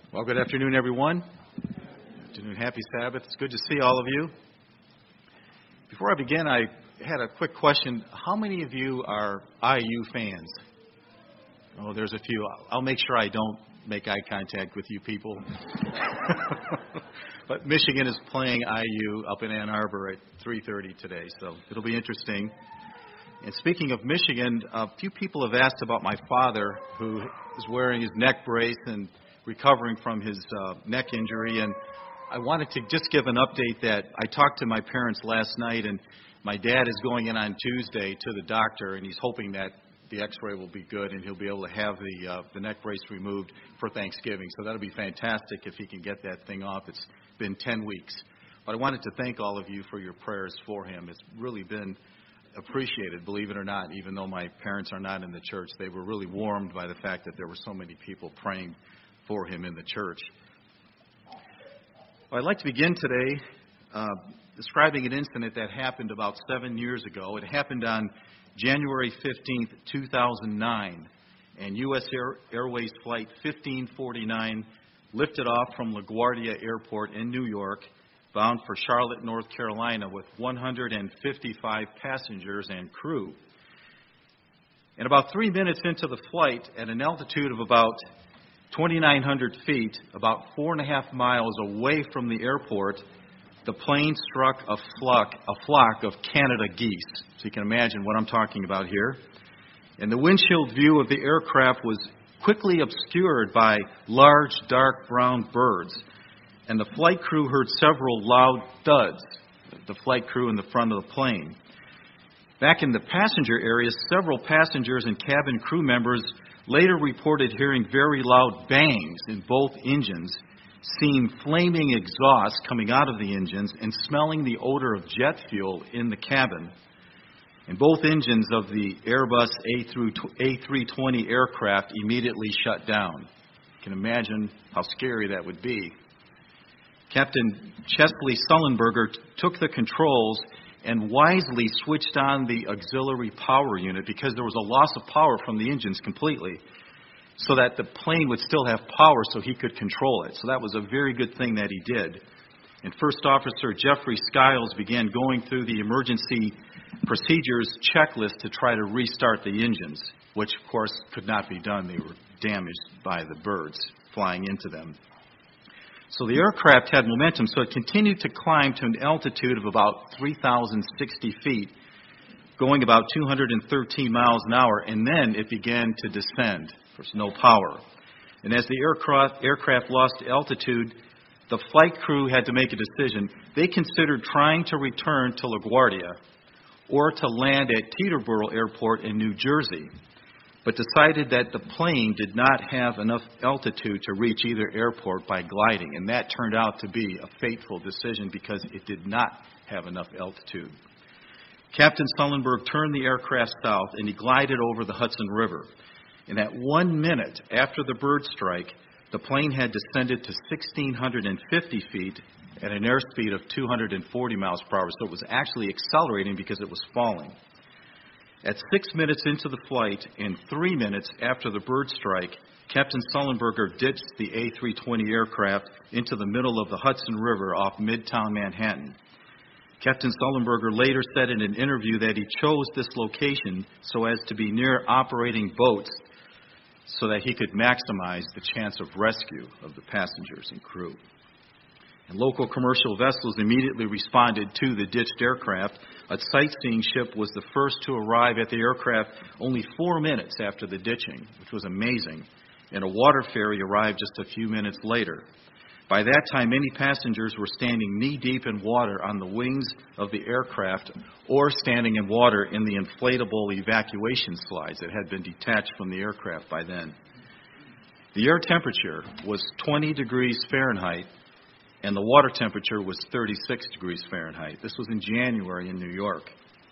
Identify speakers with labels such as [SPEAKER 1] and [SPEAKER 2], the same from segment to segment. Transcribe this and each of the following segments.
[SPEAKER 1] Well, good afternoon, everyone. Good afternoon. Happy Sabbath. It's good to see all of you. Before I begin, I had a quick question. How many of you are IU fans? Oh, there's a few. I'll make sure I don't make eye contact with you people. But Michigan is playing IU up in Ann Arbor at 3:30 today, so it'll be interesting. And speaking of Michigan, a few people have asked about my father, who is wearing his neck brace and recovering from his neck injury. And I wanted to just give an update that I talked to my parents last night, and my dad is going in on Tuesday to the doctor, and he's hoping that the x-ray will be good and he'll be able to have the neck brace removed for Thanksgiving. So that'll be fantastic if he can get that thing off. It's been 10 weeks. But I wanted to thank all of you for your prayers for him. It's really been appreciated, believe it or not. Even though my parents are not in the church, they were really warmed by the fact that there were so many people praying for him in the church. Well, I'd like to begin today describing an incident that happened about 7 years ago. It happened on January 15th, 2009, and U.S. Airways Flight 1549 lifted off from LaGuardia Airport in New York, bound for Charlotte, North Carolina, with 155 passengers and crew. And about 3 minutes into the flight, at an altitude of about 2,900 feet, about 4.5 miles away from the airport, the plane struck a flock of Canada geese. So you can imagine what I'm talking about here. And the windshield view of the aircraft was quickly obscured by large, dark brown birds. And the flight crew heard several loud thuds, the flight crew in the front of the plane. Back in the passenger area, several passengers and cabin crew members later reported hearing very loud bangs in both engines, seeing flaming exhaust coming out of the engines, and smelling the odor of jet fuel in the cabin. And both engines of the Airbus A320 aircraft immediately shut down. You can imagine how scary that would be. Captain Chesley Sullenberger took the controls and wisely switched on the auxiliary power unit because there was a loss of power from the engines completely, so that the plane would still have power so he could control it. So that was a very good thing that he did. And First Officer Jeffrey Skiles began going through the emergency procedures checklist to try to restart the engines, which of course could not be done. They were damaged by the birds flying into them. So the aircraft had momentum, so it continued to climb to an altitude of about 3,060 feet, going about 213 miles an hour, and then it began to descend. There's no power. And as the aircraft lost altitude, the flight crew had to make a decision. They considered trying to return to LaGuardia or to land at Teterboro Airport in New Jersey, but decided that the plane did not have enough altitude to reach either airport by gliding. And that turned out to be a fateful decision because it did not have enough altitude. Captain Sullenberg turned the aircraft south and he glided over the Hudson River. And at 1 minute after the bird strike, the plane had descended to 1,650 feet at an airspeed of 240 miles per hour. So it was actually accelerating because it was falling. At 6 minutes into the flight and 3 minutes after the bird strike, Captain Sullenberger ditched the A320 aircraft into the middle of the Hudson River off Midtown Manhattan. Captain Sullenberger later said in an interview that he chose this location so as to be near operating boats so that he could maximize the chance of rescue of the passengers and crew. And local commercial vessels immediately responded to the ditched aircraft. A sightseeing ship was the first to arrive at the aircraft only 4 minutes after the ditching, which was amazing. And a water ferry arrived just a few minutes later. By that time, many passengers were standing knee-deep in water on the wings of the aircraft or standing in water in the inflatable evacuation slides that had been detached from the aircraft by then. The air temperature was 20 degrees Fahrenheit, and the water temperature was 36 degrees Fahrenheit. This was in January in New York.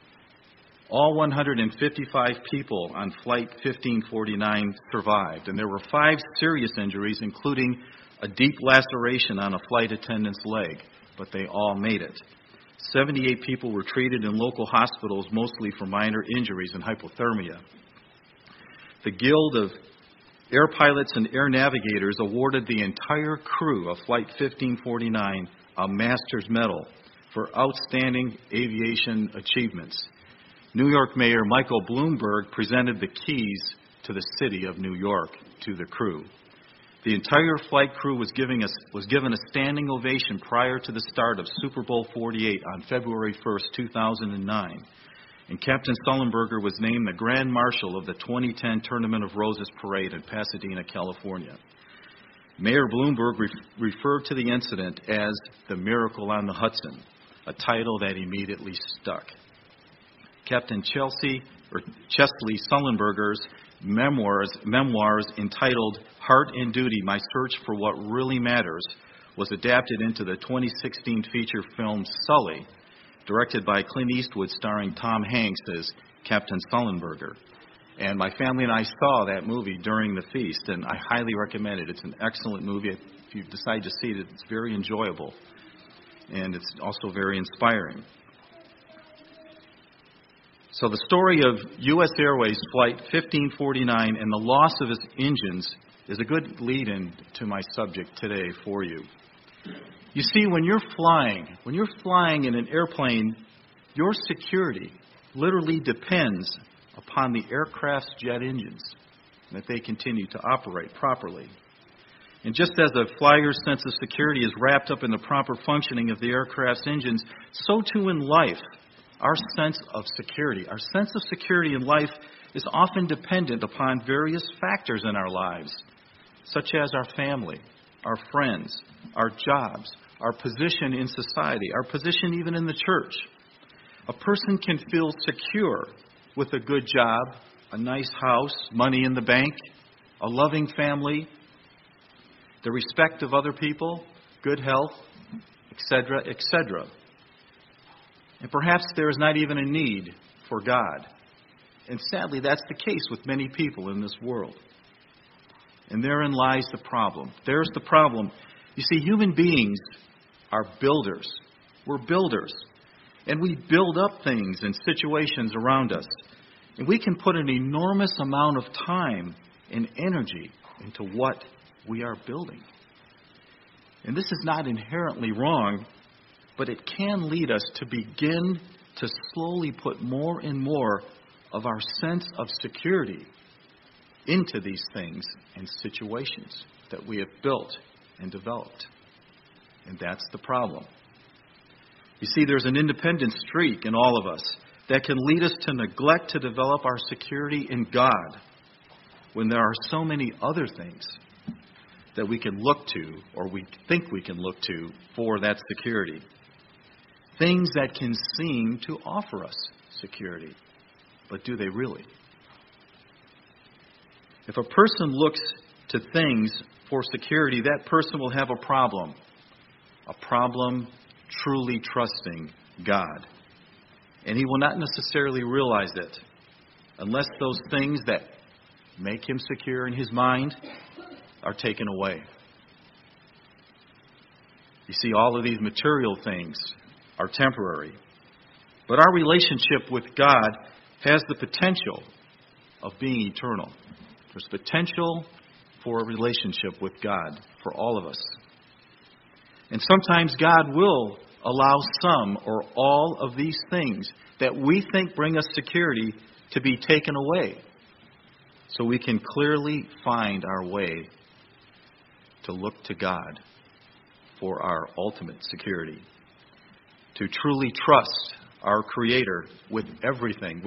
[SPEAKER 1] All 155 people on Flight 1549 survived, and there were 5 serious injuries, including a deep laceration on a flight attendant's leg, but they all made it. 78 people were treated in local hospitals, mostly for minor injuries and hypothermia. The Guild of Air pilots and air navigators awarded the entire crew of Flight 1549 a Master's Medal for outstanding aviation achievements. New York Mayor Michael Bloomberg presented the keys to the city of New York to the crew. The entire flight crew was given a standing ovation prior to the start of Super Bowl 48 on February 1st, 2009. And Captain Sullenberger was named the Grand Marshal of the 2010 Tournament of Roses Parade in Pasadena, California. Mayor Bloomberg referred to the incident as the Miracle on the Hudson, a title that immediately stuck. Captain Chesley Sullenberger's memoirs entitled Heart and Duty, My Search for What Really Matters, was adapted into the 2016 feature film Sully, directed by Clint Eastwood, starring Tom Hanks as Captain Sullenberger. And my family and I saw that movie during the feast, and I highly recommend it. It's an excellent movie. If you decide to see it, it's very enjoyable, and it's also very inspiring. So the story of U.S. Airways Flight 1549 and the loss of its engines is a good lead-in to my subject today for you. You see, when you're flying in an airplane, your security literally depends upon the aircraft's jet engines, that they continue to operate properly. And just as a flyer's sense of security is wrapped up in the proper functioning of the aircraft's engines, so too in life, our sense of security in life is often dependent upon various factors in our lives, such as our family, our friends, our jobs, our position in society, our position even in the church. A person can feel secure with a good job, a nice house, money in the bank, a loving family, the respect of other people, good health, etc., etc. And perhaps there is not even a need for God. And sadly, that's the case with many people in this world. And therein lies the problem. There's the problem. You see, human beings are builders. We're builders. And we build up things and situations around us. And we can put an enormous amount of time and energy into what we are building. And this is not inherently wrong, but it can lead us to begin to slowly put more and more of our sense of security into these things and situations that we have built and developed. And that's the problem. You see, there's an independent streak in all of us that can lead us to neglect to develop our security in God when there are so many other things that we can look to, or we think we can look to, for that security. Things that can seem to offer us security. But do they really? If a person looks to things for security, that person will have a problem. A problem truly trusting God. And he will not necessarily realize it unless those things that make him secure in his mind are taken away. You see, all of these material things are temporary. But our relationship with God has the potential of being eternal. There's potential for a relationship with God for all of us. And sometimes God will allow some or all of these things that we think bring us security to be taken away, so we can clearly find our way to look to God for our ultimate security. To truly trust our Creator with everything.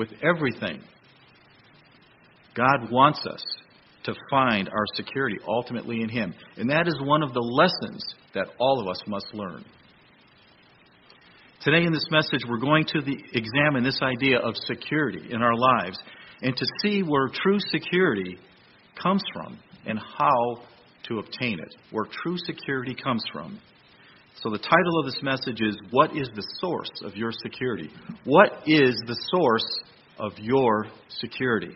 [SPEAKER 1] God wants us to find our security ultimately in Him. And that is one of the lessons that all of us must learn. Today in this message, we're going to examine this idea of security in our lives and to see where true security comes from and how to obtain it, where true security comes from. So the title of this message is, What is the source of your security? What is the source of your security?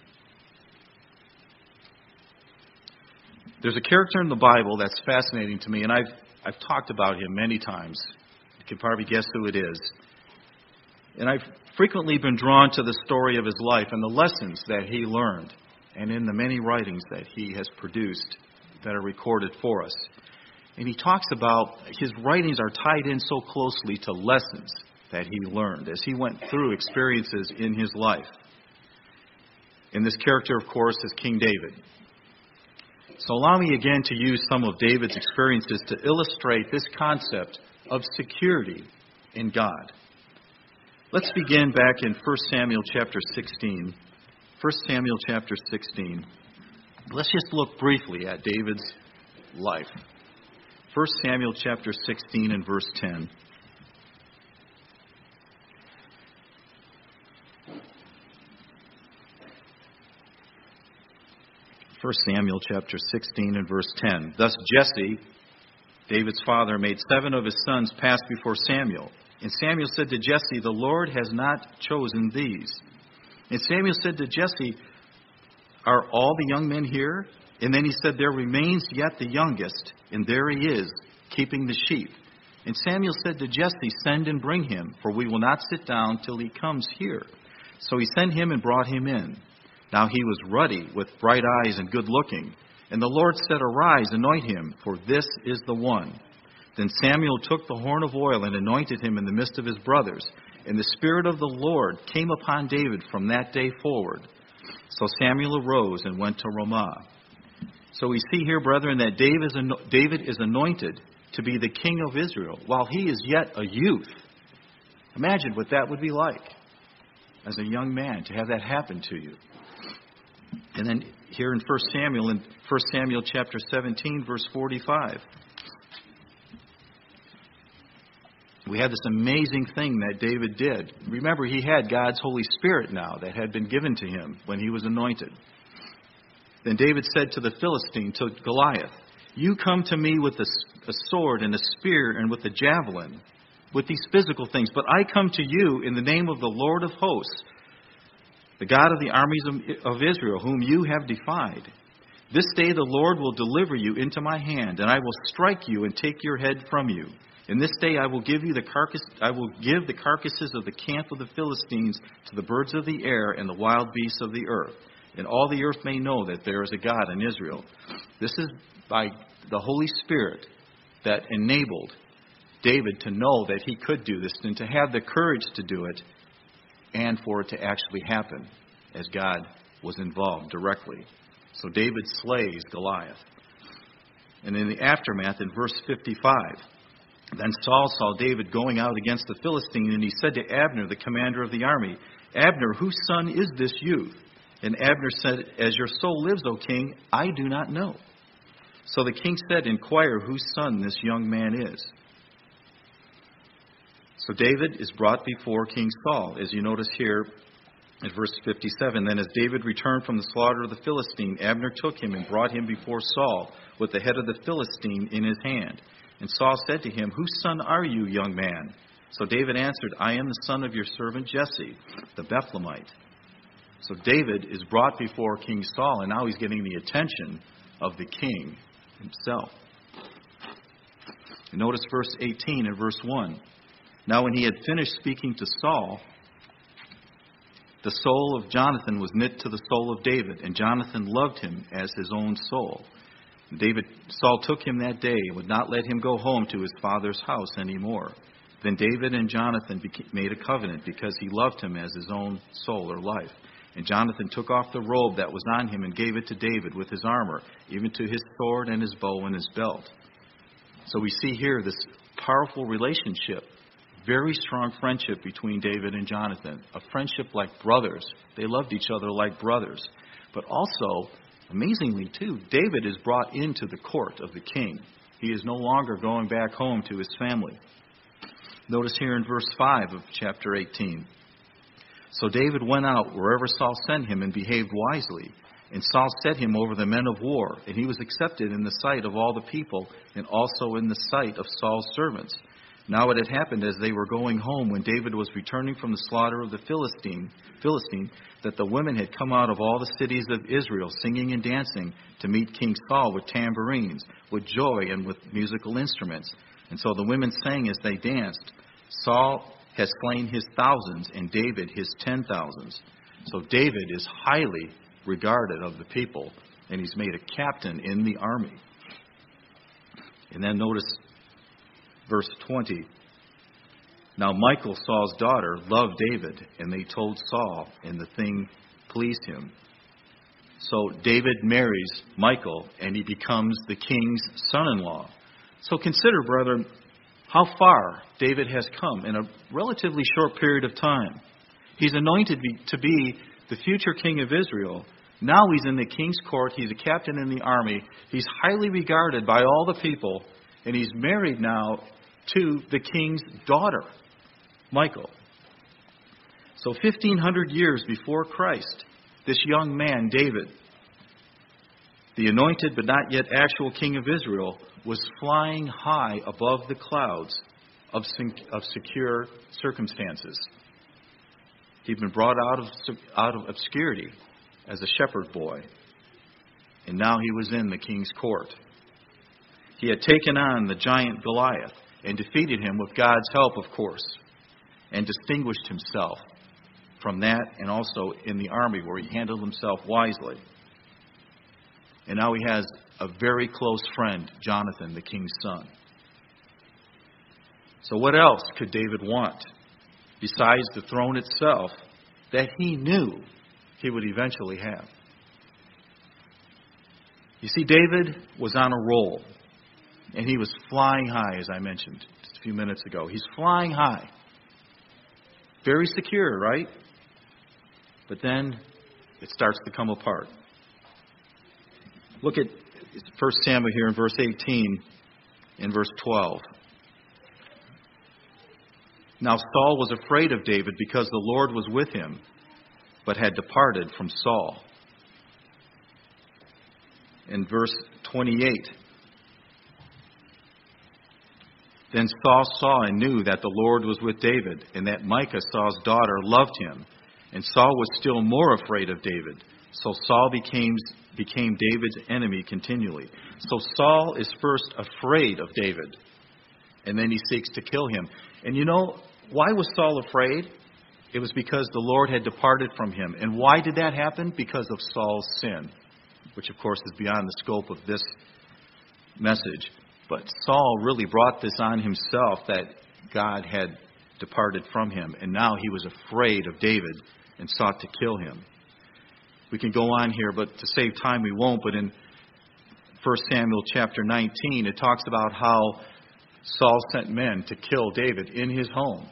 [SPEAKER 1] There's a character in the Bible that's fascinating to me, and I've talked about him many times. You can probably guess who it is. And I've frequently been drawn to the story of his life and the lessons that he learned and in the many writings that he has produced that are recorded for us. And he talks about his writings are tied in so closely to lessons that he learned as he went through experiences in his life. And this character, of course, is King David. So allow me again to use some of David's experiences to illustrate this concept of security in God. Let's begin back in 1 Samuel chapter 16. 1 Samuel chapter 16. Let's just look briefly at David's life. 1 Samuel chapter 16 and verse 10. First Samuel chapter 16 and verse 10. Thus Jesse, David's father, made 7 of his sons pass before Samuel. And Samuel said to Jesse, "The Lord has not chosen these." And Samuel said to Jesse, "Are all the young men here?" And then he said, "There remains yet the youngest, and there he is, keeping the sheep." And Samuel said to Jesse, "Send and bring him, for we will not sit down till he comes here." So he sent him and brought him in. Now he was ruddy, with bright eyes and good looking. And the Lord said, "Arise, anoint him, for this is the one." Then Samuel took the horn of oil and anointed him in the midst of his brothers. And the Spirit of the Lord came upon David from that day forward. So Samuel arose and went to Ramah. So we see here, brethren, that David is anointed to be the king of Israel while he is yet a youth. Imagine what that would be like as a young man, to have that happen to you. And then here in 1 Samuel chapter 17, verse 45, we have this amazing thing that David did. Remember, he had God's Holy Spirit now that had been given to him when he was anointed. Then David said to the Philistine, to Goliath, "You come to me with a sword and a spear and with a javelin, with these physical things, but I come to you in the name of the Lord of hosts, the God of the armies of Israel, whom you have defied. This day the Lord will deliver you into my hand, and I will strike you and take your head from you. And this day I will give the carcasses of the camp of the Philistines to the birds of the air and the wild beasts of the earth. And all the earth may know that there is a God in Israel." This is by the Holy Spirit that enabled David to know that he could do this and to have the courage to do it, and for it to actually happen as God was involved directly. So David slays Goliath. And in the aftermath, in verse 55, then Saul saw David going out against the Philistine, and he said to Abner, the commander of the army, "Abner, whose son is this youth?" And Abner said, "As your soul lives, O king, I do not know." So the king said, "Inquire whose son this young man is." So David is brought before King Saul, as you notice here in verse 57. Then as David returned from the slaughter of the Philistine, Abner took him and brought him before Saul with the head of the Philistine in his hand. And Saul said to him, "Whose son are you, young man?" So David answered, "I am the son of your servant Jesse, the Bethlehemite." So David is brought before King Saul, and now he's getting the attention of the king himself. And notice verse 18 and verse 1. Now when he had finished speaking to Saul, the soul of Jonathan was knit to the soul of David, and Jonathan loved him as his own soul. Saul took him that day and would not let him go home to his father's house anymore. Then David and Jonathan made a covenant because he loved him as his own soul or life. And Jonathan took off the robe that was on him and gave it to David with his armor, even to his sword and his bow and his belt. So we see here this powerful relationship, very strong friendship between David and Jonathan, a friendship like brothers. They loved each other like brothers. But also, amazingly too, David is brought into the court of the king. He is no longer going back home to his family. Notice here in verse 5 of chapter 18. So David went out wherever Saul sent him and behaved wisely. And Saul set him over the men of war, and he was accepted in the sight of all the people and also in the sight of Saul's servants. Now it had happened as they were going home, when David was returning from the slaughter of the Philistine, that the women had come out of all the cities of Israel, singing and dancing, to meet King Saul with tambourines, with joy, and with musical instruments. And so the women sang as they danced, "Saul has slain his thousands, and David his 10,000s." So David is highly regarded of the people, and he's made a captain in the army. And then notice verse 20. Now Michal, Saul's daughter, loved David, and they told Saul, and the thing pleased him. So David marries Michal, and he becomes the king's son-in-law. So consider, brethren, how far David has come in a relatively short period of time. He's anointed to be the future king of Israel. Now he's in the king's court. He's a captain in the army. He's highly regarded by all the people, and he's married now to the king's daughter, Michal. So 1,500 years before Christ, this young man, David, the anointed but not yet actual king of Israel, was flying high above the clouds of secure circumstances. He'd been brought out of obscurity as a shepherd boy, and now he was in the king's court. He had taken on the giant Goliath and defeated him with God's help, of course, and distinguished himself from that, and also in the army where he handled himself wisely. And now he has a very close friend, Jonathan, the king's son. So what else could David want besides the throne itself that he knew he would eventually have? You see, David was on a roll, and he was flying high, as I mentioned just a few minutes ago. He's flying high. Very secure, right? But then it starts to come apart. Look at 1 Samuel here in verse 18 and verse 12. Now Saul was afraid of David because the Lord was with him, but had departed from Saul. In verse 28, then Saul saw and knew that the Lord was with David, and that Michal, Saul's daughter, loved him. And Saul was still more afraid of David. So Saul became David's enemy continually. So Saul is first afraid of David, and then he seeks to kill him. And you know, why was Saul afraid? It was because the Lord had departed from him. And why did that happen? Because of Saul's sin, which of course is beyond the scope of this message. But Saul really brought this on himself, that God had departed from him. And now he was afraid of David and sought to kill him. We can go on here, but to save time we won't. But in 1 Samuel chapter 19, it talks about how Saul sent men to kill David in his home.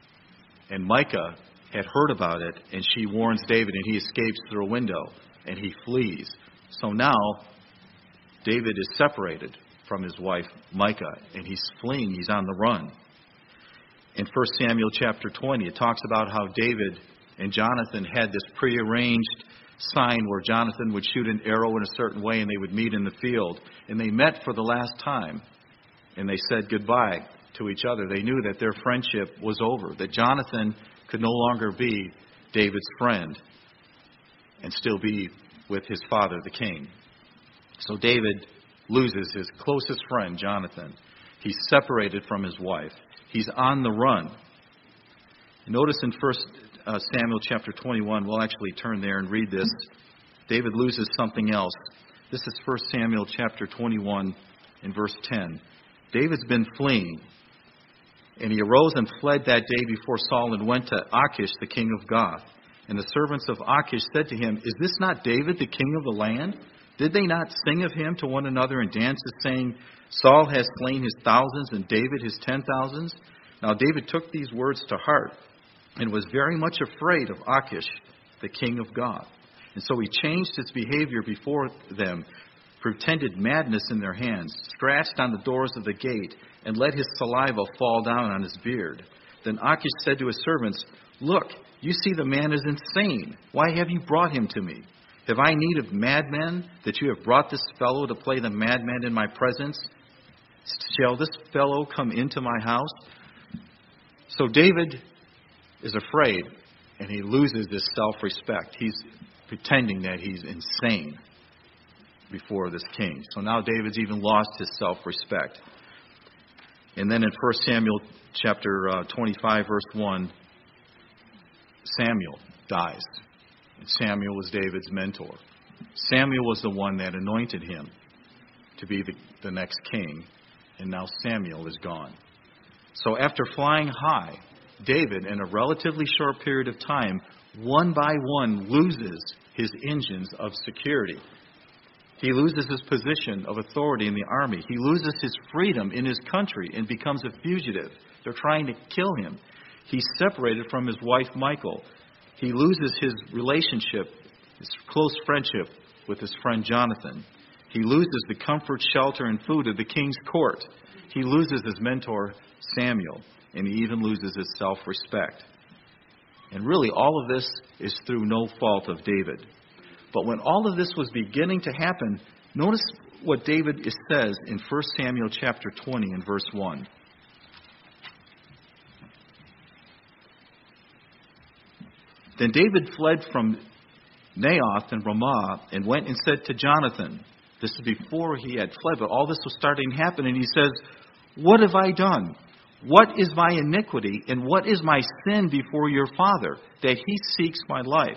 [SPEAKER 1] And Michal had heard about it, and she warns David, and he escapes through a window, and he flees. So now David is separated from his wife Michal, and he's fleeing. He's on the run. In 1 Samuel chapter 20, it talks about how David and Jonathan had this prearranged sign where Jonathan would shoot an arrow in a certain way, and they would meet in the field. And they met for the last time, and they said goodbye to each other. They knew that their friendship was over, that Jonathan could no longer be David's friend and still be with his father, the king. So David loses his closest friend, Jonathan. He's separated from his wife. He's on the run. Notice in 1 Samuel chapter 21, we'll actually turn there and read this. David loses something else. This is 1 Samuel chapter 21 in verse 10. David's been fleeing, and he arose and fled that day before Saul and went to Achish, the king of Gath. And the servants of Achish said to him, "Is this not David, the king of the land? Did they not sing of him to one another in dances, saying, Saul has slain his thousands and David his 10,000s? Now David took these words to heart and was very much afraid of Achish, the king of Gath. And so he changed his behavior before them, pretended madness in their hands, scratched on the doors of the gate, and let his saliva fall down on his beard. Then Achish said to his servants, Look, you see the man is insane. Why have you brought him to me? Have I need of madmen, that you have brought this fellow to play the madman in my presence? Shall this fellow come into my house? So David is afraid, and he loses his self-respect. He's pretending that he's insane before this king. So now David's even lost his self-respect. And then in 1 Samuel chapter 25, verse 1, Samuel dies. Samuel was David's mentor. Samuel was the one that anointed him to be the next king, and now Samuel is gone. So after flying high, David, in a relatively short period of time, one by one loses his engines of security. He loses his position of authority in the army. He loses his freedom in his country and becomes a fugitive. They're trying to kill him. He's separated from his wife, Michal. He loses his relationship, his close friendship with his friend Jonathan. He loses the comfort, shelter, and food of the king's court. He loses his mentor, Samuel, and he even loses his self-respect. And really, all of this is through no fault of David. But when all of this was beginning to happen, notice what David says in 1 Samuel chapter 20 and verse 1. Then David fled from Naioth and Ramah and went and said to Jonathan, this is before he had fled, but all this was starting to happen, and he says, "What have I done? What is my iniquity, and what is my sin before your father, that he seeks my life?"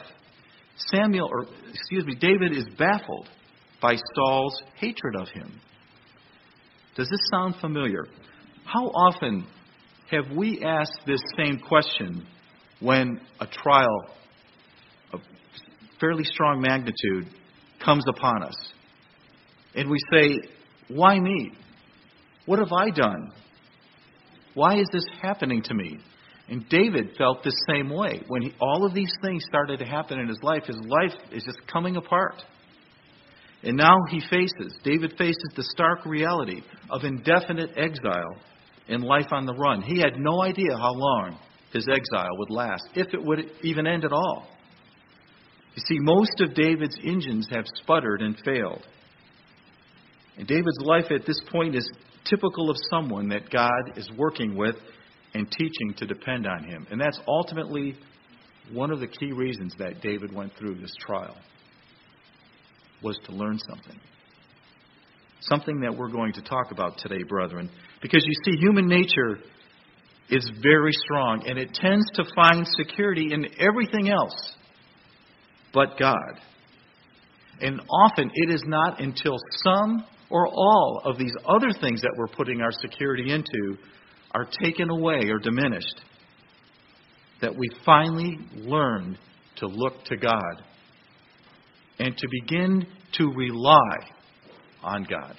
[SPEAKER 1] David is baffled by Saul's hatred of him. Does this sound familiar? How often have we asked this same question when a trial of fairly strong magnitude comes upon us? And we say, why me? What have I done? Why is this happening to me? And David felt the same way. When all of these things started to happen in his life is just coming apart. And now David faces the stark reality of indefinite exile and life on the run. He had no idea how long his exile would last, if it would even end at all. You see, most of David's engines have sputtered and failed. And David's life at this point is typical of someone that God is working with and teaching to depend on him. And that's ultimately one of the key reasons that David went through this trial, was to learn something. Something that we're going to talk about today, brethren. Because you see, human nature is very strong, and it tends to find security in everything else but God. And often it is not until some or all of these other things that we're putting our security into are taken away or diminished that we finally learn to look to God and to begin to rely on God.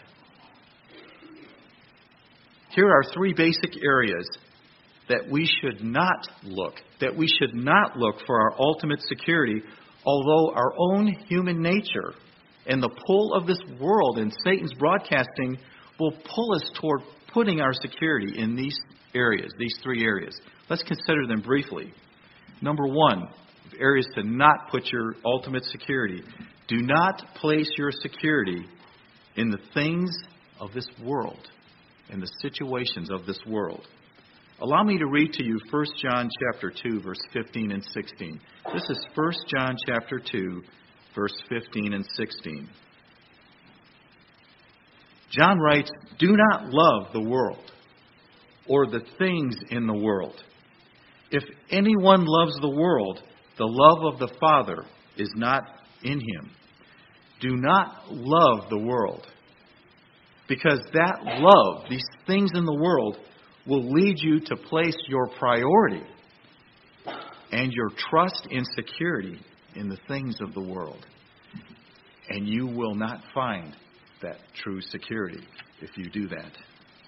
[SPEAKER 1] Here are three basic areas that we should not look for our ultimate security, although our own human nature and the pull of this world and Satan's broadcasting will pull us toward putting our security in these three areas. Let's consider them briefly. Number one, areas to not put your ultimate security. Do not place your security in the things of this world, in the situations of this world. Allow me to read to you 1 John chapter 2, verse 15 and 16. This is 1 John chapter 2, verse 15 and 16. John writes, "Do not love the world or the things in the world. If anyone loves the world, the love of the Father is not in him. Do not love the world, because that love, these things in the world, will lead you to place your priority and your trust and security in the things of the world. And you will not find that true security if you do that."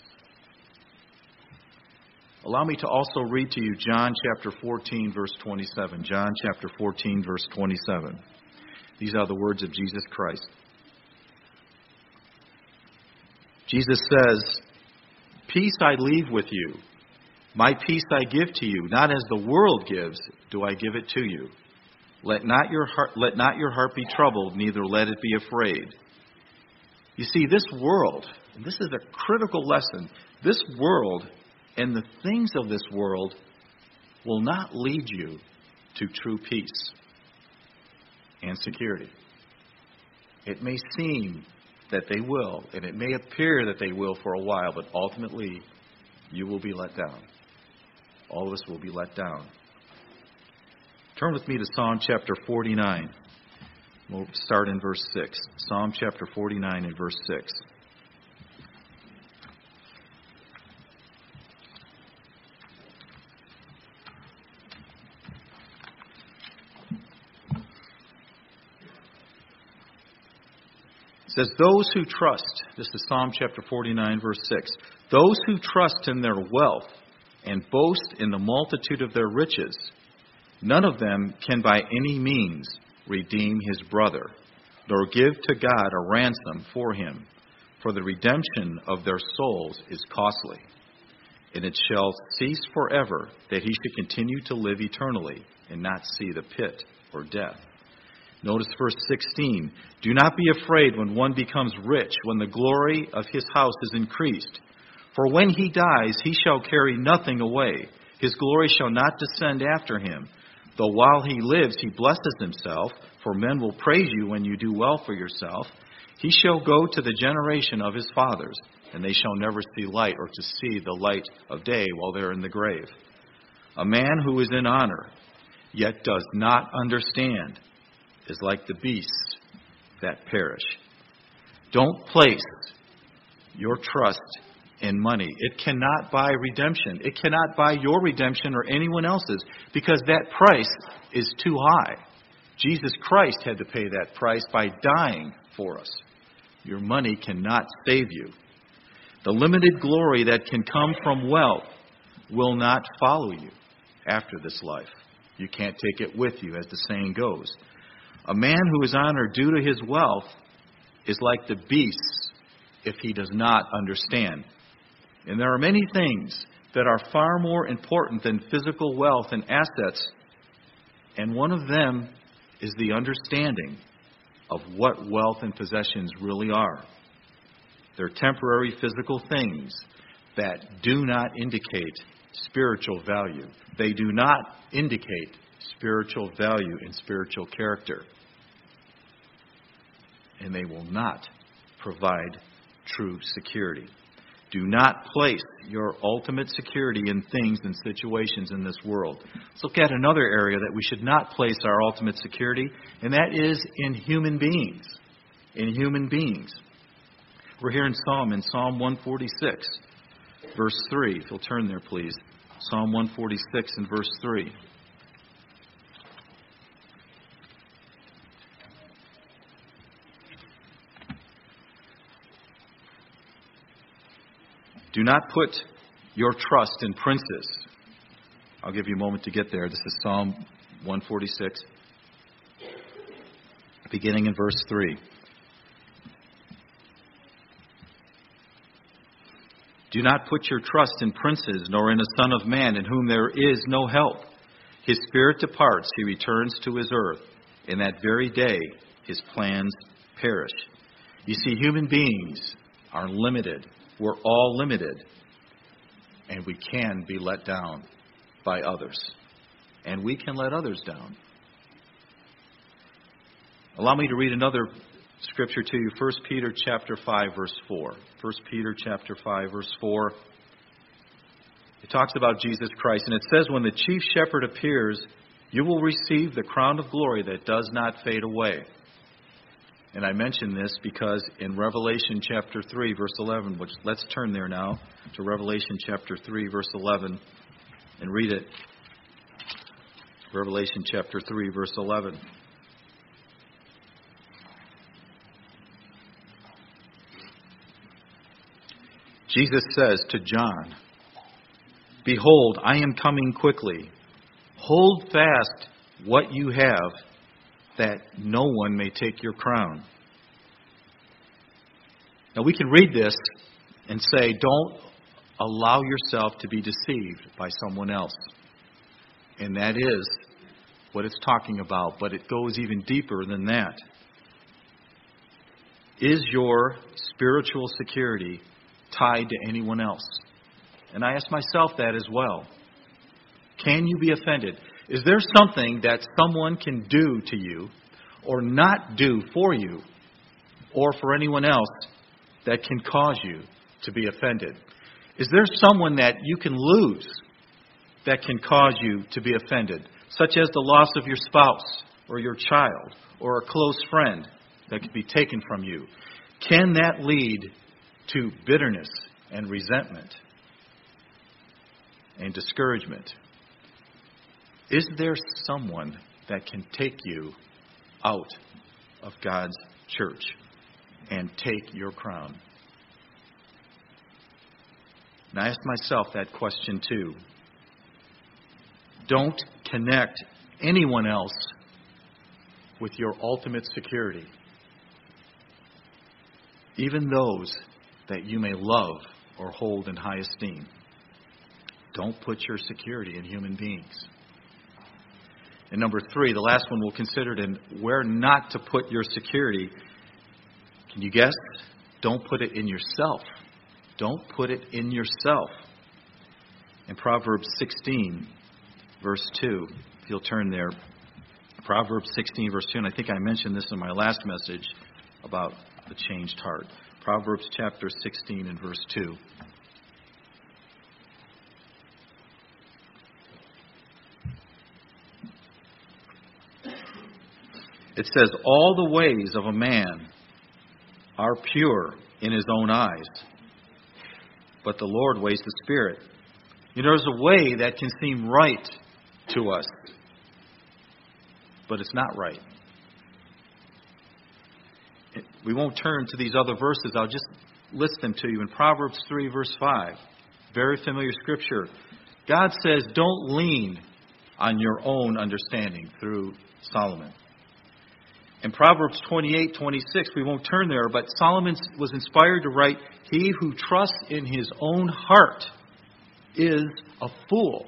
[SPEAKER 1] Allow me to also read to you John chapter 14, verse 27. John chapter 14, verse 27. These are the words of Jesus Christ. Jesus says, "Peace I leave with you. My peace I give to you. Not as the world gives, do I give it to you. Let not your heart be troubled, neither let it be afraid." You see, this world, and this is a critical lesson, this world and the things of this world will not lead you to true peace and security. It may seem that they will, and it may appear that they will for a while, but ultimately you will be let down. All of us will be let down. Turn with me to Psalm chapter 49. We'll start in verse 6. Psalm chapter 49 and verse 6. It says, those who trust, this is Psalm chapter 49, verse 6, those who trust in their wealth and boast in the multitude of their riches, none of them can by any means redeem his brother, nor give to God a ransom for him. For the redemption of their souls is costly, and it shall cease forever that he should continue to live eternally and not see the pit or death. Notice verse 16. Do not be afraid when one becomes rich, when the glory of his house is increased. For when he dies, he shall carry nothing away. His glory shall not descend after him. Though while he lives, he blesses himself, for men will praise you when you do well for yourself. He shall go to the generation of his fathers, and they shall never see light or to see the light of day while they're in the grave. A man who is in honor, yet does not understand, is like the beasts that perish. Don't place your trust in money. It cannot buy redemption. It cannot buy your redemption or anyone else's, because that price is too high. Jesus Christ had to pay that price by dying for us. Your money cannot save you. The limited glory that can come from wealth will not follow you after this life. You can't take it with you, as the saying goes. A man who is honored due to his wealth is like the beasts if he does not understand. And there are many things that are far more important than physical wealth and assets. And one of them is the understanding of what wealth and possessions really are. They're temporary physical things that do not indicate spiritual value. They do not indicate spiritual value and spiritual character. And they will not provide true security. Do not place your ultimate security in things and situations in this world. Let's look at another area that we should not place our ultimate security, and that is in human beings. In human beings. We're here in Psalm 146, verse 3. If you'll turn there, please. Psalm 146 and verse 3. Do not put your trust in princes. I'll give you a moment to get there. This is Psalm 146, beginning in verse 3. Do not put your trust in princes, nor in a son of man, in whom there is no help. His spirit departs, he returns to his earth. In that very day, his plans perish. You see, human beings are limited. We're all limited, and we can be let down by others, and we can let others down. Allow me to read another scripture to you, 1 Peter chapter 5, verse 4. 1 Peter chapter 5, verse 4. It talks about Jesus Christ, and it says, when the chief shepherd appears, you will receive the crown of glory that does not fade away. And I mention this because in Revelation chapter 3, verse 11, which let's turn there now to Revelation chapter 3, verse 11, and read it. Revelation chapter 3, verse 11. Jesus says to John, behold, I am coming quickly. Hold fast what you have, that no one may take your crown. Now we can read this and say, don't allow yourself to be deceived by someone else. And that is what it's talking about, but it goes even deeper than that. Is your spiritual security tied to anyone else? And I ask myself that as well. Can you be offended? Is there something that someone can do to you or not do for you or for anyone else that can cause you to be offended? Is there someone that you can lose that can cause you to be offended? such as the loss of your spouse or your child or a close friend that could be taken from you, can that lead to bitterness and resentment and discouragement? Is there someone that can take you out of God's church and take your crown? And I asked myself that question too. Don't connect anyone else with your ultimate security, even those that you may love or hold in high esteem. Don't put your security in human beings. And number 3, the last one we'll consider, and where not to put your security. Can you guess? Don't put it in yourself. Don't put it in yourself. In Proverbs 16, verse 2, if you'll turn there. Proverbs 16, verse 2, and I think I mentioned this in my last message about the changed heart. Proverbs chapter 16 and verse 2. It says, all the ways of a man are pure in his own eyes, but the Lord weighs the spirit. You know, there's a way that can seem right to us, but it's not right. We won't turn to these other verses. I'll just list them to you. In Proverbs 3, verse 5, very familiar scripture. God says, don't lean on your own understanding through Solomon. In Proverbs 28:26, we won't turn there, but Solomon was inspired to write, he who trusts in his own heart is a fool.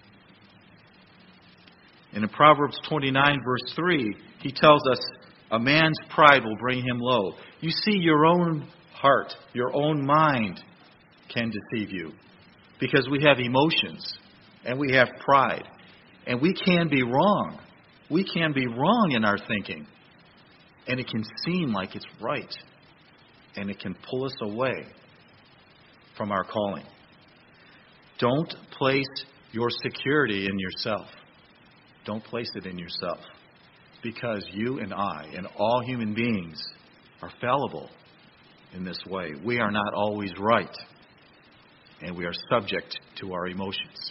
[SPEAKER 1] And in Proverbs 29, verse 3, he tells us, a man's pride will bring him low. You see, your own heart, your own mind can deceive you, because we have emotions and we have pride, and we can be wrong. We can be wrong in our thinking. And it can seem like it's right. And it can pull us away from our calling. Don't place your security in yourself. Don't place it in yourself. Because you and I and all human beings are fallible in this way. We are not always right. And we are subject to our emotions.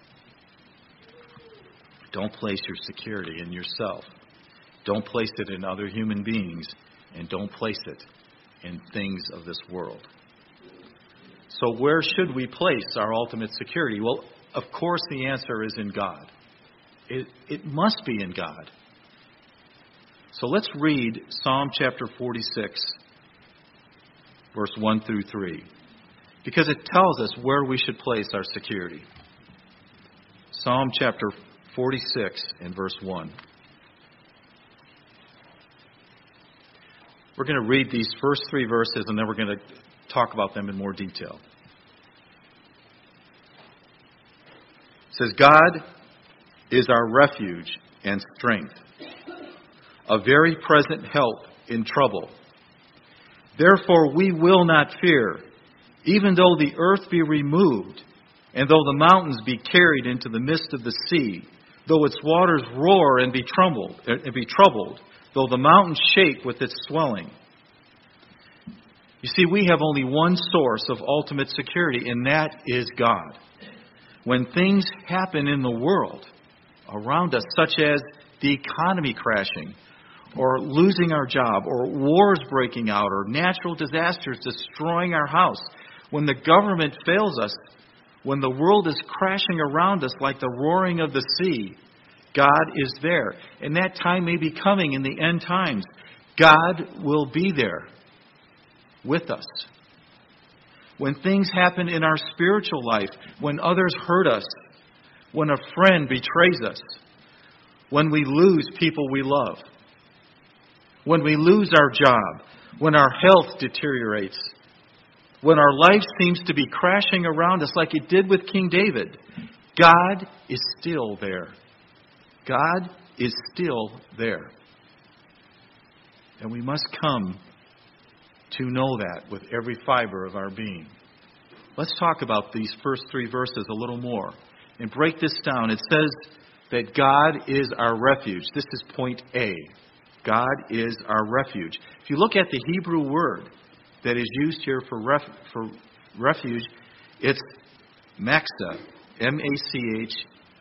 [SPEAKER 1] Don't place your security in yourself. Don't place it in other human beings, and don't place it in things of this world. So where should we place our ultimate security? Well, of course the answer is in God. It must be in God. So let's read Psalm chapter 46, verse 1 through 3, because it tells us where we should place our security. Psalm chapter 46 and verse 1. We're going to read these first 3 verses, and then we're going to talk about them in more detail. It says, God is our refuge and strength, a very present help in trouble. Therefore we will not fear, even though the earth be removed, and though the mountains be carried into the midst of the sea, though its waters roar and be troubled, though the mountains shake with its swelling. You see, we have only one source of ultimate security, and that is God. When things happen in the world around us, such as the economy crashing, or losing our job, or wars breaking out, or natural disasters destroying our house, when the government fails us, when the world is crashing around us like the roaring of the sea, God is there. And that time may be coming in the end times. God will be there with us. When things happen in our spiritual life, when others hurt us, when a friend betrays us, when we lose people we love, when we lose our job, when our health deteriorates, when our life seems to be crashing around us like it did with King David, God is still there. God is still there. And we must come to know that with every fiber of our being. Let's talk about these first 3 verses a little more and break this down. It says that God is our refuge. This is point A. God is our refuge. If you look at the Hebrew word that is used here for refuge, it's Maksah, Machseh.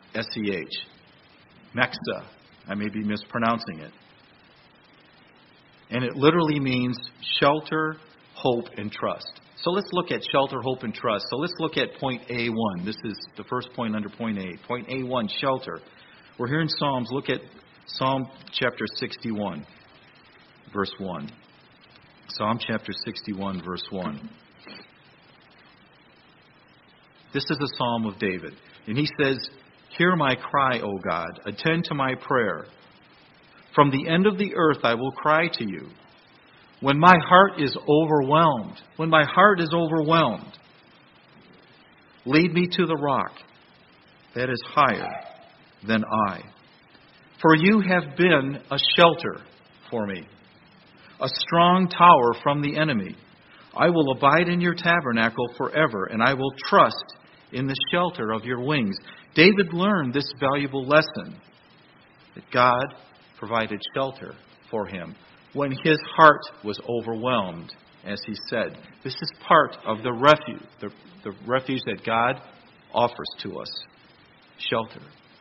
[SPEAKER 1] Maksah. I may be mispronouncing it. And it literally means shelter, hope, and trust. So let's look at shelter, hope, and trust. So let's look at point A1. This is the first point under point A. Point A1, shelter. We're here in Psalms. Look at Psalm chapter 61, verse 1. Psalm chapter 61, verse 1. This is a psalm of David. And he says, "Hear my cry, O God. Attend to my prayer. From the end of the earth I will cry to you. When my heart is overwhelmed, lead me to the rock that is higher than I. For you have been a shelter for me, a strong tower from the enemy. I will abide in your tabernacle forever, and I will trust in the shelter of your wings." David learned this valuable lesson, that God provided shelter for him when his heart was overwhelmed, as he said. This is part of the refuge, the refuge that God offers to us, shelter.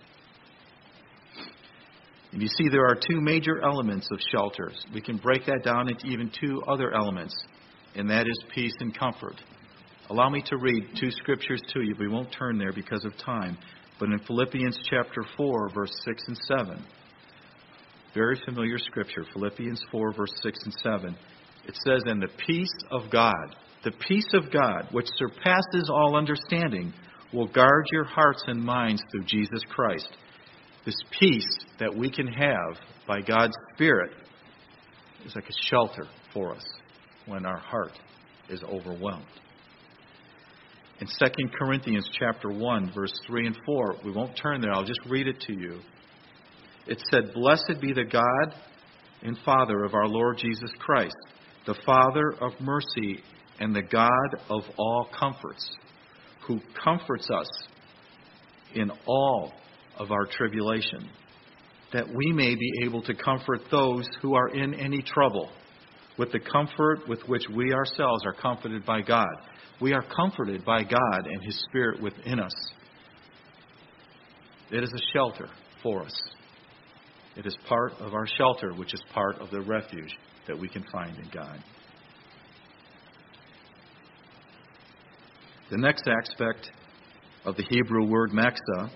[SPEAKER 1] And you see, there are two major elements of shelters. We can break that down into even two other elements, and that is peace and comfort. Allow me to read two scriptures to you. We won't turn there because of time. But in Philippians chapter 4, verse 6 and 7, very familiar scripture, Philippians 4, verse 6 and 7, it says, "And the peace of God, which surpasses all understanding, will guard your hearts and minds through Jesus Christ." This peace that we can have by God's Spirit is like a shelter for us when our heart is overwhelmed. In 2 Corinthians chapter 1, verse 3 and 4, we won't turn there, I'll just read it to you. It said, "Blessed be the God and Father of our Lord Jesus Christ, the Father of mercy and the God of all comforts, who comforts us in all of our tribulation, that we may be able to comfort those who are in any trouble with the comfort with which we ourselves are comforted by God." We are comforted by God and His Spirit within us. It is a shelter for us. It is part of our shelter, which is part of the refuge that we can find in God. The next aspect of the Hebrew word maksah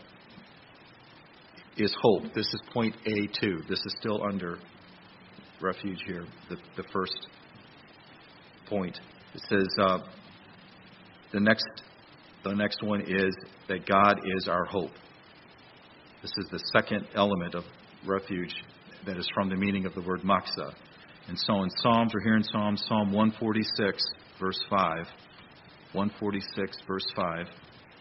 [SPEAKER 1] is hope. This is point A2. This is still under refuge here, the first point. It says the next one is that God is our hope. This is the second element of refuge that is from the meaning of the word maksah. And so in Psalms, we're here in Psalm 146, verse 5. 146, verse 5.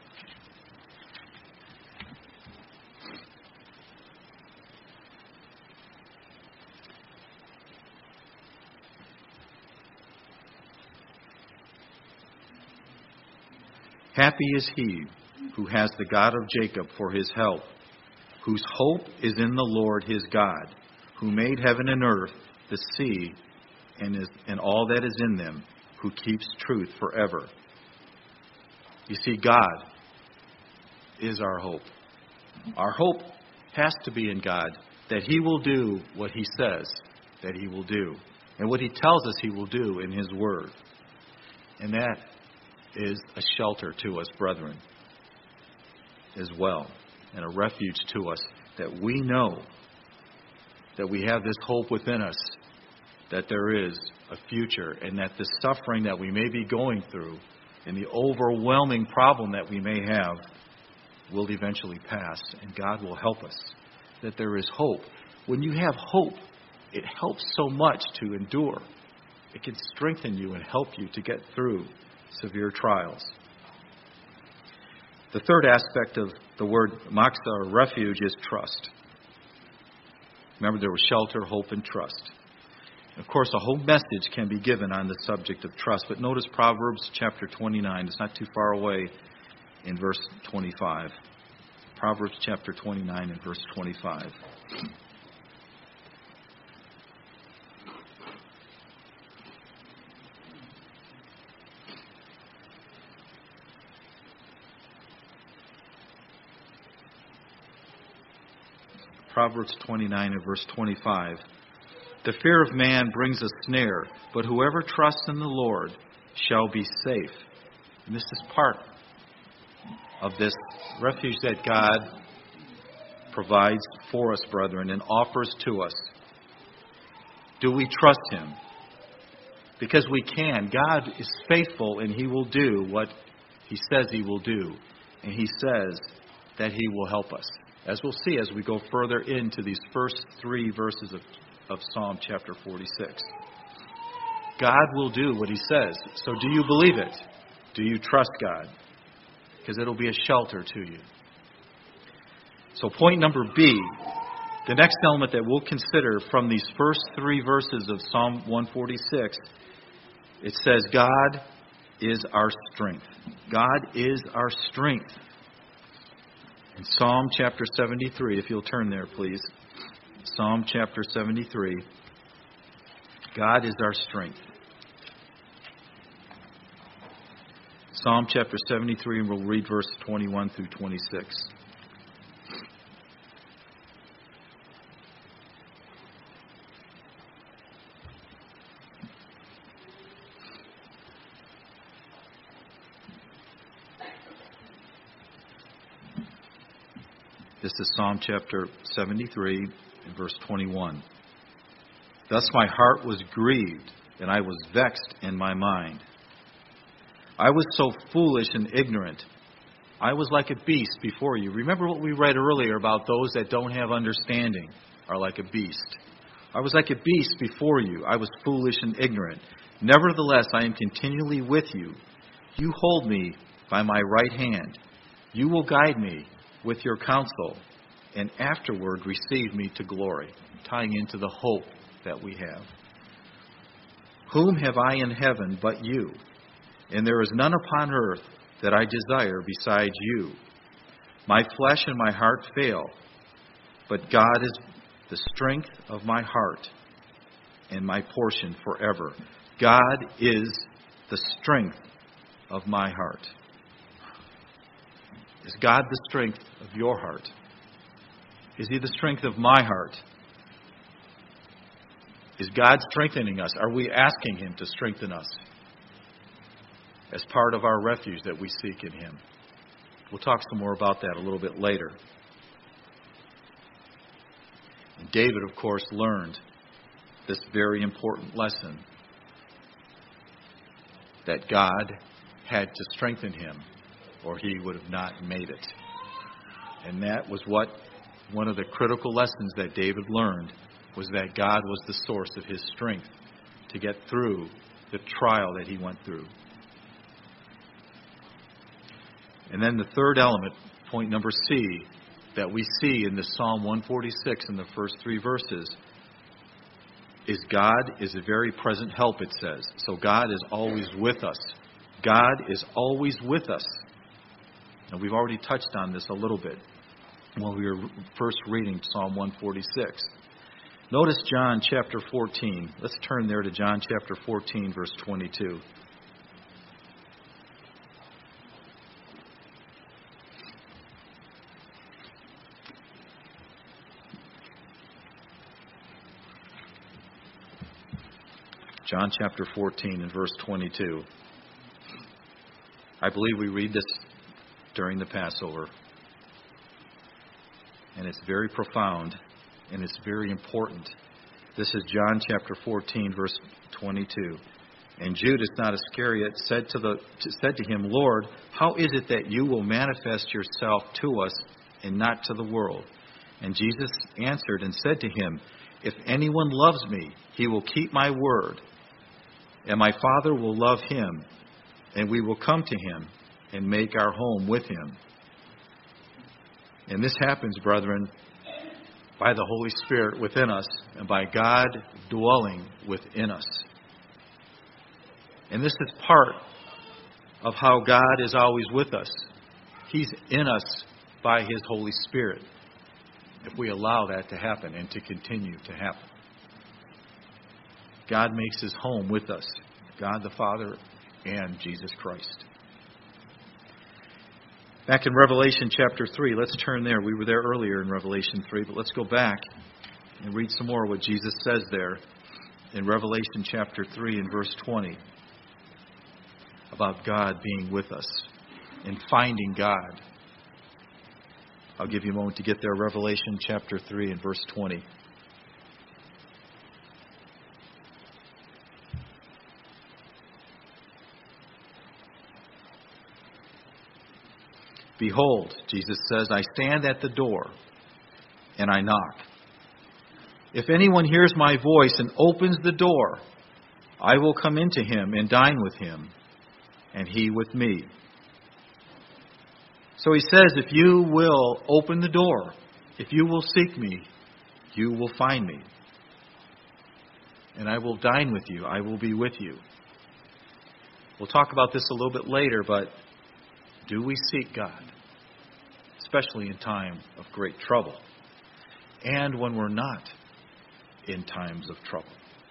[SPEAKER 1] "Happy is he who has the God of Jacob for his help, whose hope is in the Lord his God, who made heaven and earth, the sea, and all that is in them, who keeps truth forever." You see, God is our hope. Our hope has to be in God, that He will do what He says that He will do, and what He tells us He will do in His Word. And that is a shelter to us, brethren, as well, and a refuge to us, that we know that we have this hope within us, that there is a future, and that the suffering that we may be going through and the overwhelming problem that we may have will eventually pass, and God will help us, that there is hope. When you have hope, it helps so much to endure. It can strengthen you and help you to get through severe trials. The third aspect of the word maksah, or refuge, is trust. Remember, there was shelter, hope, and trust. Of course, a whole message can be given on the subject of trust, but notice Proverbs chapter 29. It's not too far away in verse 25. Proverbs chapter 29 and verse 25. Proverbs 29 and verse 25. The fear of man brings a snare, but whoever trusts in the Lord shall be safe. And this is part of this refuge that God provides for us, brethren, and offers to us. Do we trust Him? Because we can. God is faithful and He will do what He says He will do. And He says that He will help us. As we'll see as we go further into these first 3 verses of Psalm chapter 46. God will do what He says. So do you believe it? Do you trust God? Because it'll be a shelter to you. So point number B, the next element that we'll consider from these first 3 verses of Psalm 146, it says, God is our strength. God is our strength. In Psalm chapter 73, if you'll turn there, please. Psalm chapter 73. God is our strength. Psalm chapter 73, and we'll read verse 21 through 26. This is Psalm chapter 73 and verse 21. Thus my heart was grieved, and I was vexed in my mind. I was so foolish and ignorant. I was like a beast before you. Remember what we read earlier about those that don't have understanding are like a beast. I was like a beast before you. I was foolish and ignorant. Nevertheless, I am continually with you. You hold me by my right hand. You will guide me with your counsel, and afterward receive me to glory, tying into the hope that we have. Whom have I in heaven but you? And there is none upon earth that I desire besides you. My flesh and my heart fail, but God is the strength of my heart and my portion forever. God is the strength of my heart. Is God the strength of your heart? Is He the strength of my heart? Is God strengthening us? Are we asking Him to strengthen us as part of our refuge that we seek in Him? We'll talk some more about that a little bit later. And David, of course, learned this very important lesson that God had to strengthen him, or he would have not made it. And that was what one of the critical lessons that David learned, was that God was the source of his strength to get through the trial that he went through. And then the third element, point number C, that we see in the Psalm 146 in the first 3 verses, is God is a very present help, it says. So God is always with us. God is always with us. And we've already touched on this a little bit when we were first reading Psalm 146. Notice John chapter 14. Let's turn there to John chapter 14, verse 22. John chapter 14 and verse 22. I believe we read this during the Passover. And it's very profound and it's very important. This is John chapter 14, verse 22. And Judas, not Iscariot, said to him, Lord, how is it that you will manifest yourself to us and not to the world? And Jesus answered and said to him, if anyone loves me, he will keep my word. And my Father will love him, and we will come to him and make our home with him. And this happens, brethren, by the Holy Spirit within us and by God dwelling within us. And this is part of how God is always with us. He's in us by His Holy Spirit, if we allow that to happen and to continue to happen. God makes His home with us, God the Father and Jesus Christ. Back in Revelation chapter 3, let's turn there. We were there earlier in Revelation 3, but let's go back and read some more what Jesus says there in Revelation chapter 3 and verse 20 about God being with us and finding God. I'll give you a moment to get there. Revelation chapter 3 and verse 20. Behold, Jesus says, I stand at the door and I knock. If anyone hears my voice and opens the door, I will come into him and dine with him, and he with me. So he says, if you will open the door, if you will seek me, you will find me. And I will dine with you. I will be with you. We'll talk about this a little bit later, but do we seek God? Especially in time of great trouble. And when we're not in times of trouble.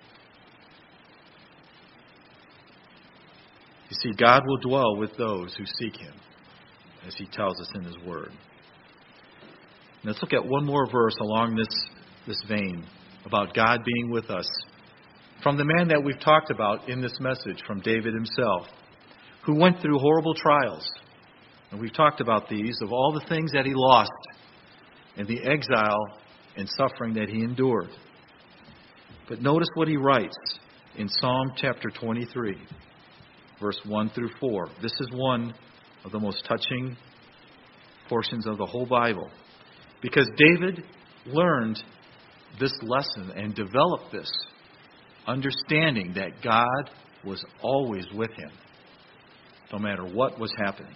[SPEAKER 1] You see, God will dwell with those who seek Him, as He tells us in His Word. Let's look at one more verse along this vein about God being with us. From the man that we've talked about in this message, from David himself, who went through horrible trials. And we've talked about these, of all the things that he lost and the exile and suffering that he endured. But notice what he writes in Psalm chapter 23, verse 1 through 4. This is one of the most touching portions of the whole Bible. Because David learned this lesson and developed this understanding that God was always with him, no matter what was happening.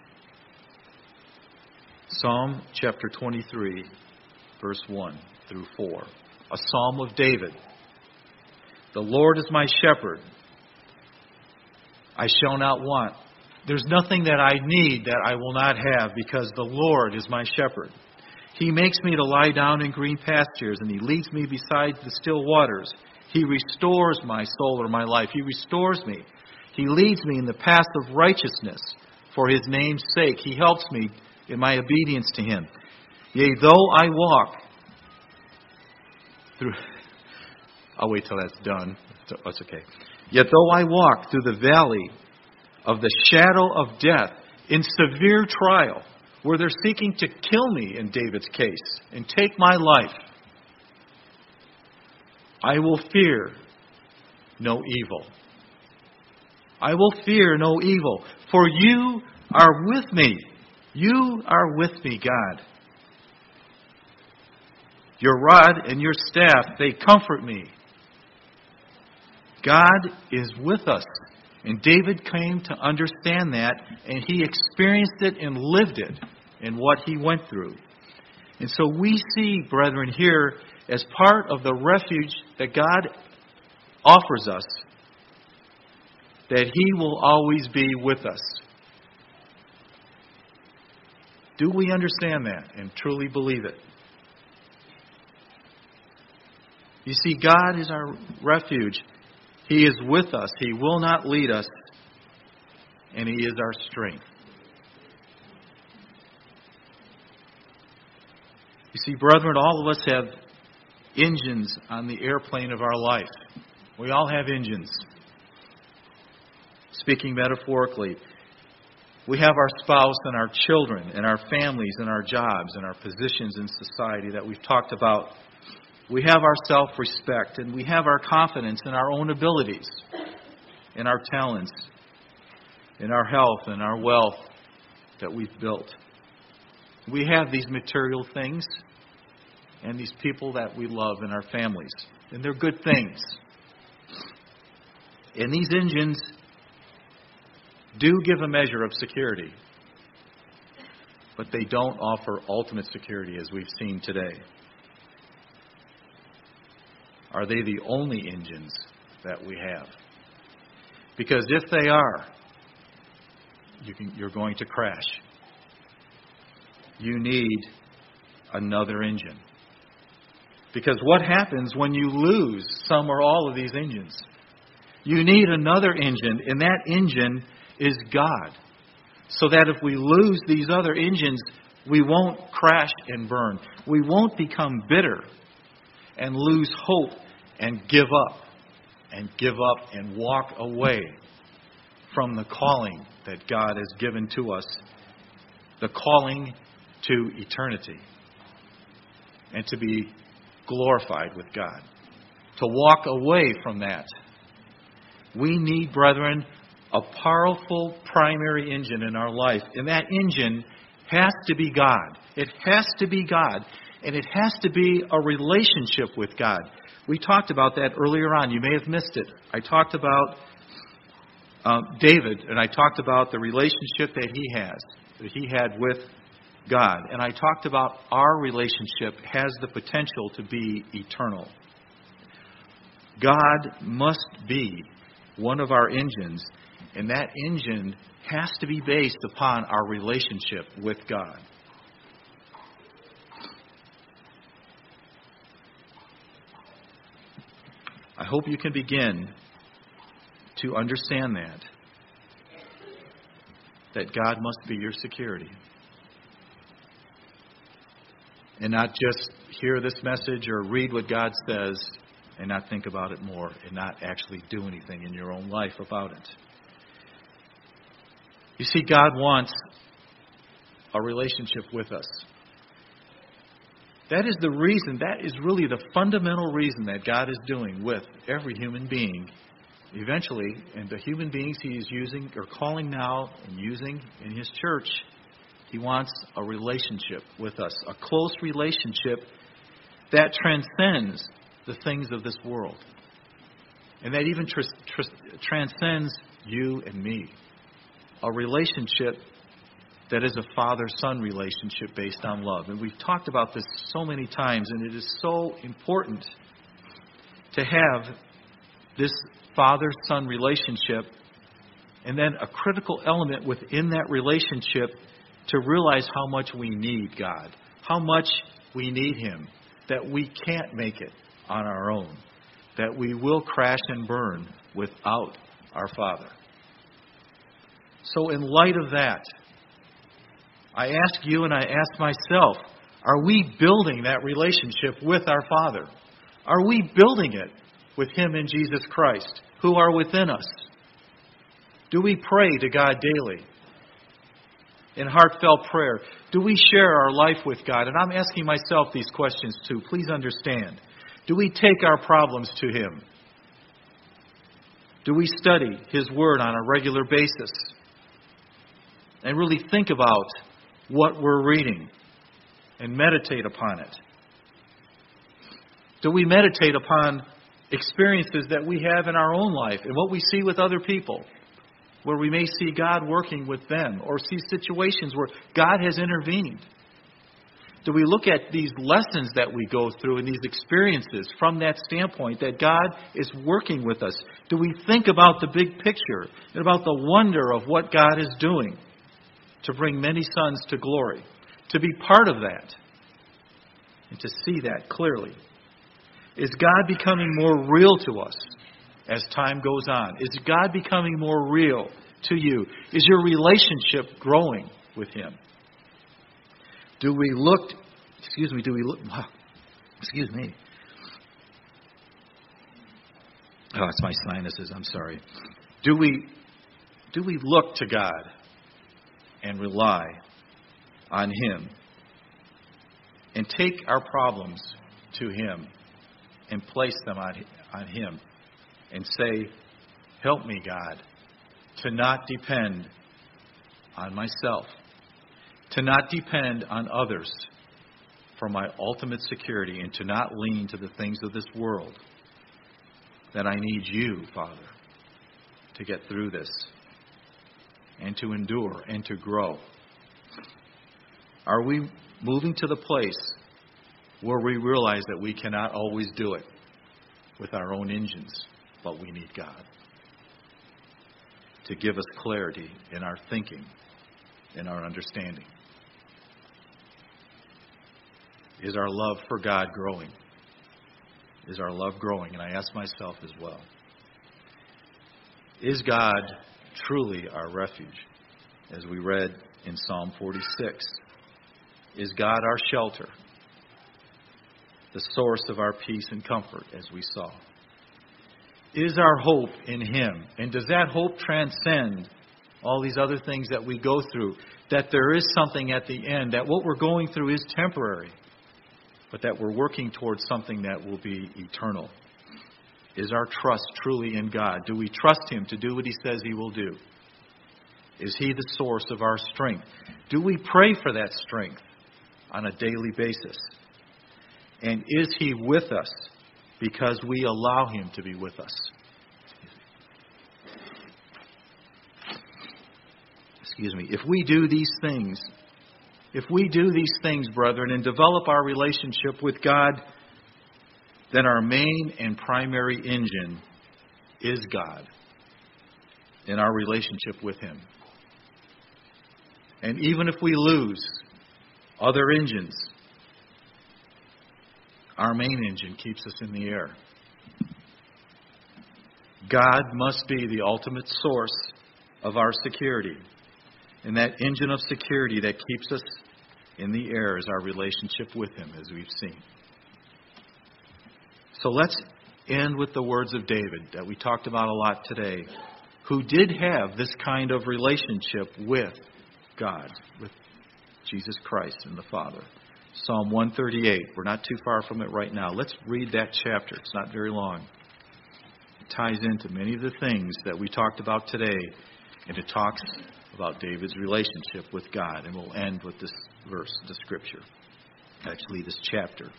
[SPEAKER 1] Psalm chapter 23, verse 1 through 4. A psalm of David. The Lord is my shepherd. I shall not want. There's nothing that I need that I will not have, because the Lord is my shepherd. He makes me to lie down in green pastures, and He leads me beside the still waters. He restores my soul or my life. He restores me. He leads me in the path of righteousness for His name's sake. He helps me in my obedience to Him. Yea, though I walk through... I'll wait till that's done. That's okay. Yet though I walk through the valley of the shadow of death, in severe trial, where they're seeking to kill me in David's case and take my life, I will fear no evil. I will fear no evil, for you are with me. You are with me, God. Your rod and your staff, they comfort me. God is with us. And David came to understand that, and he experienced it and lived it in what he went through. And so we see, brethren, here, as part of the refuge that God offers us, that He will always be with us. Do we understand that and truly believe it? You see, God is our refuge. He is with us. He will not lead us. And He is our strength. You see, brethren, all of us have engines on the airplane of our life. We all have engines. Speaking metaphorically, we have our spouse and our children and our families and our jobs and our positions in society that we've talked about. We have our self-respect, and we have our confidence in our own abilities, in our talents, in our health and our wealth that we've built. We have these material things and these people that we love in our families, and they're good things. And these engines do give a measure of security, but they don't offer ultimate security as we've seen today. Are they the only engines that we have? Because if they are, you're going to crash. you need another engine. Because what happens when you lose some or all of these engines? You need another engine, and that engine is God. So that if we lose these other engines, we won't crash and burn. We won't become bitter and lose hope and give up and walk away from the calling that God has given to us, the calling to eternity and to be glorified with God. To walk away from that. We need, brethren, a powerful primary engine in our life. And that engine has to be God. It has to be God. And it has to be a relationship with God. We talked about that earlier on. You may have missed it. I talked about David, and I talked about the relationship that he had with God. And I talked about our relationship has the potential to be eternal. God must be one of our engines, and that engine has to be based upon our relationship with God. I hope you can begin to understand that God must be your security. And not just hear this message or read what God says and not think about it more and not actually do anything in your own life about it. You see, God wants a relationship with us. That is the reason, that is really the fundamental reason that God is doing with every human being. Eventually, and the human beings He is using or calling now and using in His church, He wants a relationship with us, a close relationship that transcends the things of this world. And that even transcends you and me. A relationship that is a father-son relationship based on love. And we've talked about this so many times, and it is so important to have this father-son relationship, and then a critical element within that relationship to realize how much we need God, how much we need Him, that we can't make it on our own, that we will crash and burn without our Father. So in light of that, I ask you and I ask myself, are we building that relationship with our Father? Are we building it with Him in Jesus Christ, who are within us? Do we pray to God daily in heartfelt prayer? Do we share our life with God? And I'm asking myself these questions too. Please understand. Do we take our problems to Him? Do we study His Word on a regular basis and really think about what we're reading and meditate upon it? Do we meditate upon experiences that we have in our own life and what we see with other people, where we may see God working with them or see situations where God has intervened? Do we look at these lessons that we go through and these experiences from that standpoint that God is working with us? Do we think about the big picture and about the wonder of what God is doing to bring many sons to glory, to be part of that and to see that clearly? Is God becoming more real to us as time goes on? Is God becoming more real to you? Is your relationship growing with Him? Do we look, excuse me. Oh, it's my sinuses, I'm sorry. Do we look to God and rely on Him and take our problems to Him and place them on Him and say, help me, God, to not depend on myself, to not depend on others for my ultimate security, and to not lean to the things of this world, that I need You, Father, to get through this and to endure and to grow. Are we moving to the place where we realize that we cannot always do it with our own engines, but we need God to give us clarity in our thinking, in our understanding? Is our love for God growing? Is our love growing? And I ask myself as well. Is God truly our refuge? As we read in Psalm 46. Is God our shelter? The source of our peace and comfort, as we saw. Is our hope in Him? And does that hope transcend all these other things that we go through? That there is something at the end, that what we're going through is temporary, but that we're working towards something that will be eternal. Is our trust truly in God? Do we trust Him to do what He says He will do? Is He the source of our strength? Do we pray for that strength on a daily basis? And is He with us because we allow Him to be with us? Excuse me. If we do these things, brethren, and develop our relationship with God, then our main and primary engine is God in our relationship with Him. And even if we lose other engines, our main engine keeps us in the air. God must be the ultimate source of our security. And that engine of security that keeps us in the air is our relationship with Him, as we've seen. So let's end with the words of David that we talked about a lot today, who did have this kind of relationship with God, with Jesus Christ and the Father. Psalm 138. We're not too far from it right now. Let's read that chapter. It's not very long. It ties into many of the things that we talked about today, and it talks about David's relationship with God. And we'll end with this verse, the scripture. Actually, this chapter.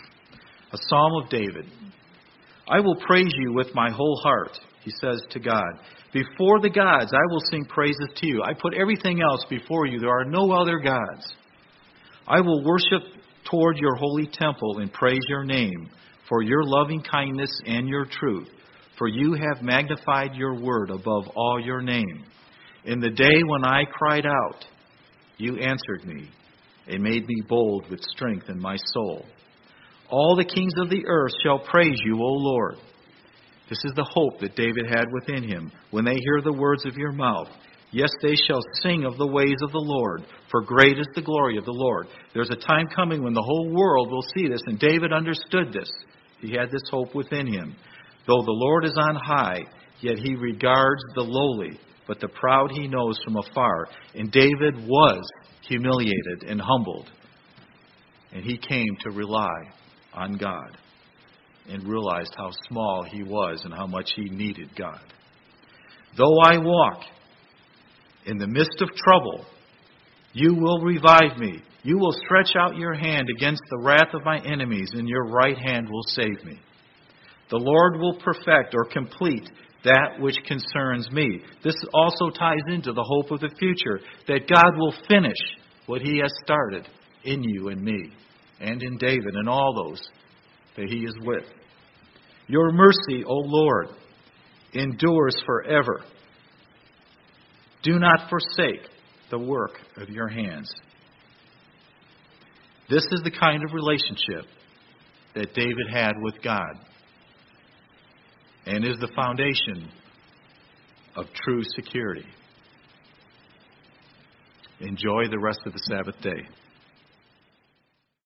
[SPEAKER 1] A psalm of David. I will praise you with my whole heart, he says to God. Before the gods, I will sing praises to you. I put everything else before you. There are no other gods. I will worship toward your holy temple and praise your name for your loving kindness and your truth. For you have magnified your word above all your name. In the day when I cried out, you answered me and made me bold with strength in my soul. All the kings of the earth shall praise you, O Lord. This is the hope that David had within him when they hear the words of your mouth. Yes, they shall sing of the ways of the Lord, for great is the glory of the Lord. There's a time coming when the whole world will see this, and David understood this. He had this hope within him. Though the Lord is on high, yet He regards the lowly, but the proud He knows from afar. And David was humiliated and humbled, and he came to rely on God and realized how small he was and how much he needed God. Though I walk in the midst of trouble, you will revive me. You will stretch out your hand against the wrath of my enemies, and your right hand will save me. The Lord will perfect or complete that which concerns me. This also ties into the hope of the future, that God will finish what He has started in you and me, and in David and all those that He is with. Your mercy, O Lord, endures forever. Do not forsake the work of your hands. This is the kind of relationship that David had with God, and is the foundation of true security. Enjoy the rest of the Sabbath day.